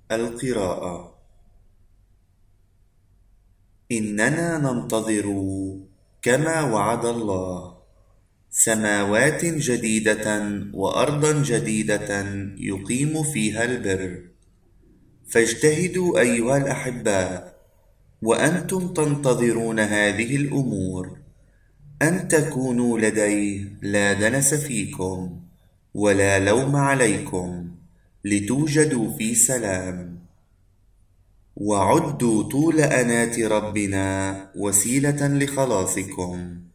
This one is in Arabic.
القراءة. إننا ننتظر كما وعد الله سماوات جديدة وأرضا جديدة يقيم فيها البر. فاجتهدوا أيها الأحباء وأنتم تنتظرون هذه الأمور، أن تكونوا لديه لا دنس فيكم ولا لوم عليكم، لتوجدوا في سلام. وعدوا طول أناة ربنا وسيلة لخلاصكم.